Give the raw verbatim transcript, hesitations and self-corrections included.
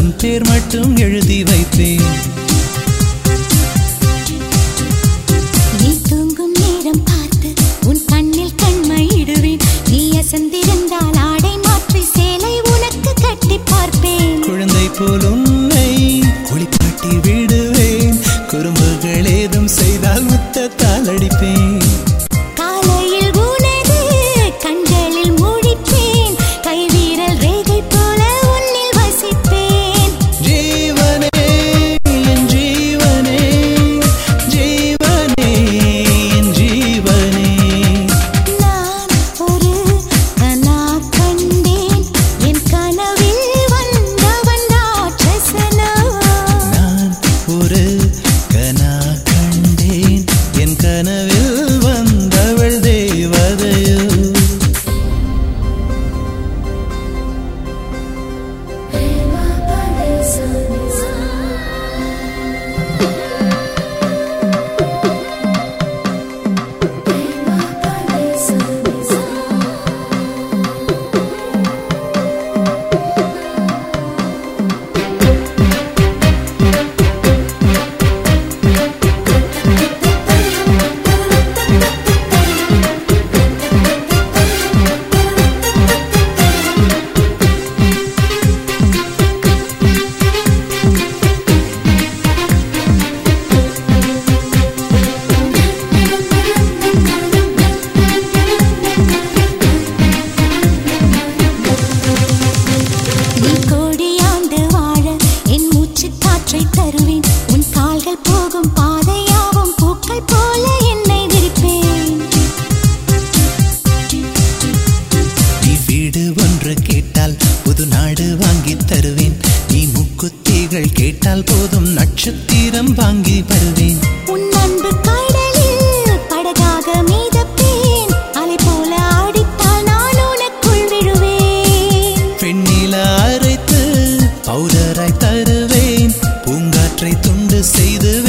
உன் பேர் மட்டும் எழுதி வைப்பேன். நீ தூங்கும் நேரம் பார்த்து உன் கண்ணில் கண்மையிடுவேன். நீ அசந்திருந்தால் ஆடை மாற்றி சேலை உனக்கு கட்டி பார்ப்பேன். குழந்தை போல் உன்னை குளிப்பாட்டி விடுவேன். குறும்புகள் ஏதும் செய்தால் முத்தத்தால் அடிப்பேன். காலையில் உனது கண்களில் மூடிப்பேன். கைவீரல் ரேகை போல உன்னில் வசிப்பேன். ஜீவனே என் ஜீவனே, ஜீவனே என் ஜீவனே. நான் ஒரு கனா கண்டேன். என் கனவில் வந்தவன் ராட்சசனா. நான் ஒரு கனா கண்டேன். என் கனவில் வந்தவள் தேவதையோ. நீ கோடியாண்டு வாழ என் மூச்சு காற்றை தருவேன். உன் கால்கள் போகும் பாதையாவும் பூக்கள் போல என்னை விரிப்பேன். நீ வீடு ஒன்று கேட்டால் புது நாடு வாங்கி தருவேன். நீ முக்குத்திகள் கேட்டால் போதும் நட்சத்திரம் வாங்கி வருவேன். உன் அன்பு கடலில் படகாக மீதப்பேன். அலை போல ஆடித்தால் நான் உனக்குள் விழுவேன். பெண்ணில அரைத்து பவுடராய் தருவேன். பூங்காற்றை துண்டு செய்து